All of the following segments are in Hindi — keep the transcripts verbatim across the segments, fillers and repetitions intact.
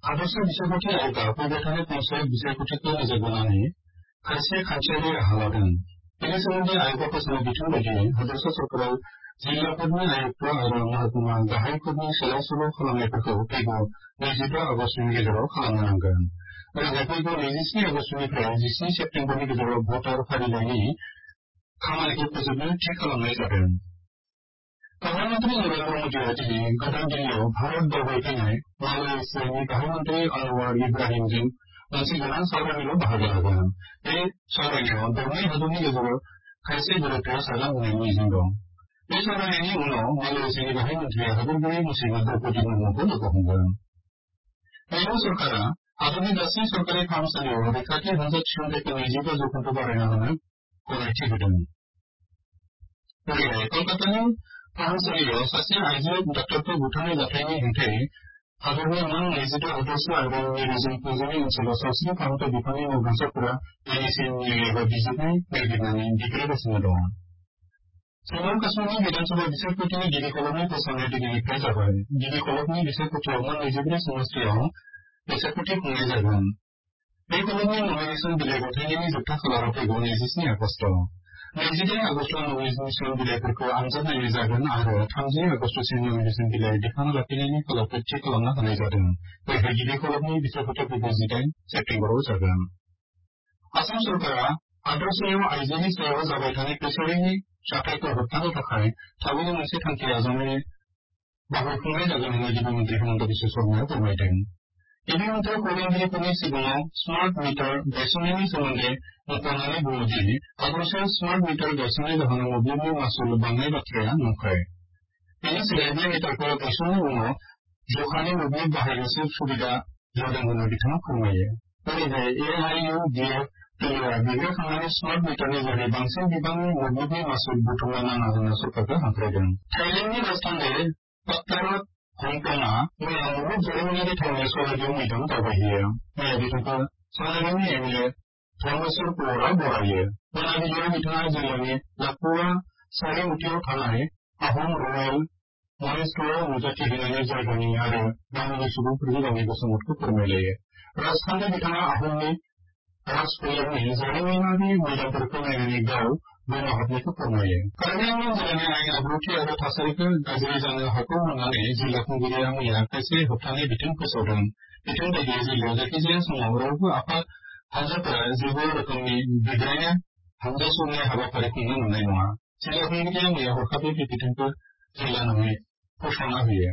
हादरसा बिसायख'थि आय'गा फैबाय थानाय पन्चायत बिसायख'थिखौ नोजोर बोनानै खायसे खान्थियारि राहा लादों। बेनि सोमोन्दै आय'गा फोसावनाय बिथोन बायदियै हादरसा सरकाराव जिल्लाफोरनि आयुक्त आरो महकुमा गाहायफोरनि सोलाय सोल' खालामनायफोरखौ फैगौ नैजिबा आगस्तनि गेजेराव खालामनो नांगोन। ओरैनो फैगौ नैजिस्नि आगस्तनिफ्राय जिस्नि सेप्तेम्बरनि गेजेराव भटार फारिलाइनि खामानिखौ फोजोबनो थि खालामनाय जादों। प्रधानमंत्री नरेंद्र मोदीआ दिनै गोदान दिल्लीयाव भारत दावबायफैनाय मालयेशियानि गाहाय मन्थ्रि आनवार इब्राहिमजों मोनसे गोनां सावरायनायाव बाहागो लागोन। बे सावरायनायाव दरनै हादरनि गेजेराव खायसे गोरोबथाया साजा होनायनि मिजिं दं। बे सावरायनायनि उनाव मालयेशियानि गाहाय मन्थ्रिया हादोरगिरि मुसैमा द्रौपदी मुर्मुखौ लोगो हमगोन। बेयाव सरकारा हादरनि गासै सरकारि फाहामसालियाव रैखाथि हानजा थिसनथायखौ नैजिबा जौखोन्दो बारायना होनो गनायथि होदों। ओरैहाय कलकातानि फाहामसालियाव सासे आइजो डाक्टारखौ बुथारनाय जाथायनि हेंथायै हादरनि मोन नैजिद' हादरसा आरो मिरुजों फौजिनि ओनसोलाव सावस्रि फाहामथाय बिफाननि मावदांसाफोरा मेडिसिन न्याय एबा बिजिरनाय नागिरनानै दिग्रायगासिनो दं। जम्मु काश्मीरनि बिधानसभा बिसायख'थिनि गिबि खलबनि फोसावनाया दिनैनिफ्राय जाबाय। गिबि खलबनि बिसायख'थियाव मोन नैजिब्रै समष्टियाव बिसायख'थि खुंनाय जागोन। बे खलबनि नमिनेसन बिलाइ गथायनायनि जोबथा खालारा फैगौ नैजिस्नि आगस्त। नैजिदाइन आगस्तआव नमिनेसन बिलाइफोरखौ आनजाद नायनाय जागोन आरो थामजि आगस्तसिम नमिनेसन बिलाइ दिखांना लाखिनायनि खालारखौ थि खालामना होनाय जादों। बेवहाय गिबि खलबनि बिसायख'थिया फैगौ जिदाइन सेप्तेम्बराव जागोन। आसाम सरकारा हादरसायाव आइजोनि सायाव जाबाय थानाय खैसोरारि जाथायखौ होबथानो थाखाय थाबैनो मोनसे थांखि आजावनाय बाहायफुंनाय जागोन होनना गिबि मन्थ्रि हिमन्त बिश्व शर्माया फोरमायदों। गिबि मन्थ्रिया खौरांगिरिफोरनि सिगाङाव स्मार्ट मिटार गायसननायनि सोमोन्दै मख'नानै बुङोदि हादरसायाव स्मार्ट मिटार गायसननाय जाहोनाव मोब्लिबनि मासुल बांनाय बाथ्राया नंखाय। बेनि सोलायै बे मिटारखौ गायसननायनि उनाव जखानि मोब्लिब बाहायनोसो सुबिदा जादों होनना बिथाङा फोरमायो। ओरैहाय ए आइ इउ डि एफ दोलोआ बिग्रायखांनानै स्मार्ट मिटारनि जोहै बांसिन बिबांनि मोब्लिबनि मासुल बुथुमनो नाङा होनना सरकारखौ हांख्रायदों। थाइलेण्डनि राजथान्दै पाक्टारात हंकंआ मैया मुलुग जारिमिनारि थावनि सलागियाव मैदान दावबायहैयो। मैया बिथांखौ सनारिनि एम एल ए धर्मेश्वर पवारआ बरायो। मोनाबिलियाव बिथाङा जिल्लानि लाखुवा सारिमुथियाव थानाय आहम रयेल मनेस्ट्रियाव नुजाथिहैनानै जायगानि आरो गामिनि सुबुंफोरजों गावनि गोसोमोदखौ फोरमायलायो। राजथान्दै बिथाङा आहमनि राजफोलेरनि जारिमिनारि मैदानफोरखौ नायनानै गाव गोमोहाबनायखौ फोरमायो। कार्बि आंलं जिल्लानि आयेन आब्रुथि आरो थासारिखौ गाज्रि जानो हागौ होननानै जिल्ला खुंगिरिया मैया खायसे होबथानाय बिथोन फोसावदों। बिथोन बायदियै जिल्लायाव जायखिजाया समाव रावबो आफाद हानजाफोरा जेबो रोखोमनि बिग्रायनाय हानजा सुरनाय हाबाफारि खुंनो मोननाय नङा। जिल्ला खुंगिरिया मैया हरखाबै बे बिथोनखौ जिल्ला नाङै फोसावना होयो।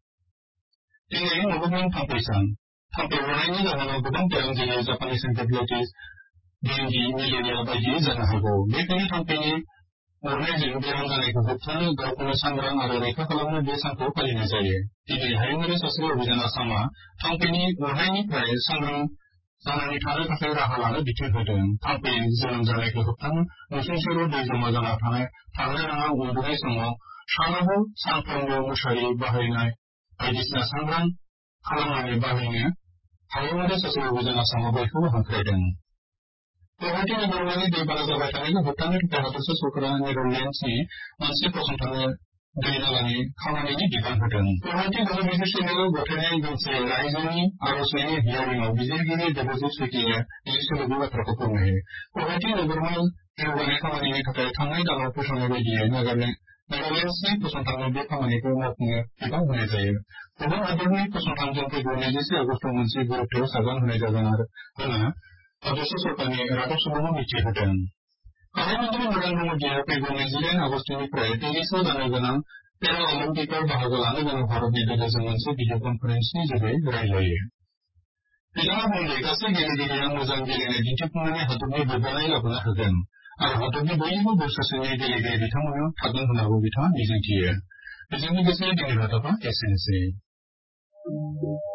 दिनै मुलुगनां थाम्फै सान। थाम्फै अरनायनि जाहोनाव गोबां बेराम जेरै जापानिस एन्सेफेलाइटिस, डेंगि, मेलेरिया बायदि जानो हागौ। बेखायनो थाम्फैनि अरनायजों बेराम जानायखौ होबथानो गावखौनो सांग्रां आरो रैखा खालामनो बे सानखौ फालिनाय जायो। दिनै हायुङारि सावस्रि अभियान आसामआ थाम्फैनि अरनायनिफ्राय सांग्रां जानानै थानो थाखाय राहा लानो बिथोन होदों। थाम्फै जोनोम जानायखौ होबथानो नसुंसेयाव दै जमा जाना थानाय थानो नाङा, उन्दुनाय समाव सानावबो सानफ्रोमबो मुसारि बाहायनाय बायदिसिना सांग्रां खालामनानै बाहायनो हायुङारि सावस्रि अभियान आसामा बयखौबो हांख्रायदों। गुवाहाटी नोगोरमानि दैबाना जाबाय थानायखौ होबथानो थाखाय हादरसा सरकारा नेदारलेण्डसनि मोनसे फसंथाननो दै नालानि खामानिनि बिबान होदों। गुवाहाटी गोजौ बिजिरसालियाव गथायनाय गांसे रायजोनि आर'जलाइनि हियारिंआव बिजिरगिरि देबजित सैकिया बे सोदोबनि बाथ्राखौ फोरमायो। गुवाहाटी नोगोरमा जौगानाय खामानिनि थाखाय थांनाय दानाव फोसावनाय बायदियै नेदारलेण्डसनि फसंथाननो बे खामानिखौ मावफुंनो बिबान होनाय जायो। गुबुन हादरनि फसंथानजों फैगौ नैजिसे आगस्तआव मोनसे गोरोबथायाव सागान होनाय जागोन होनना हादरसा सरकारनि रादाब समूहआ मिथिहोदों। गाहाय मन्थ्रि नरेंद्र मोदीआ फैगौ नैजिदाइन आगस्तनिफ्राय पेरिसआव जानो गोनां पेरा अलिम्पिकआव बाहागो लानो गोनां भारतनि दोलोजों मोनसे भिडिअ कनफारेन्सनि जोहै रायज्लायो। बिथाङा बुंदों गासै गेलेगिरिया मोजां गेलेनाय दिन्थिफुंनानै हादरनि गोग्गानाय लाबोनो हागोन आरो हादरनि बयनिबो बोसोरसेनि गेलेगिरि बिथांमोननाव थागोन होननाबो बिथाङा मिजिंथियो। बेजों लोगोसे दिनै रादाबा एसेनोसै।